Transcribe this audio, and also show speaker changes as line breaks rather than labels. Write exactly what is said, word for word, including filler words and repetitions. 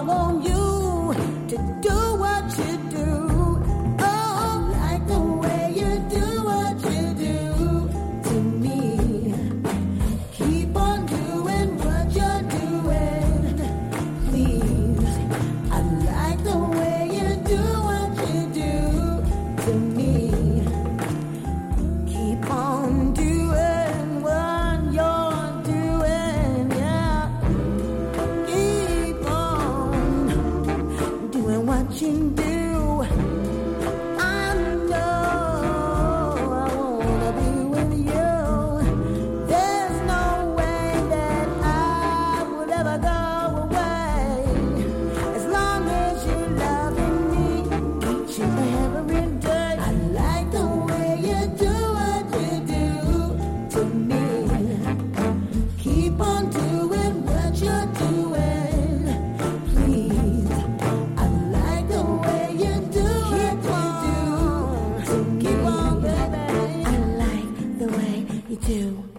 want you to do what you do. Oh, I like the way you do what you do to me. Keep on doing what you're doing, please. I like the way you do what you do to me. Keep on doing what you're doing, yeah. Keep on doing what you do. I know I wanna be with you. There's no way that I would ever go away. As long as you're loving me each and every day. I like the way you do what you do to me. Keep on doing what you're doing, please. I like the way you do what you do to me. Keep on, baby. I like the way you do.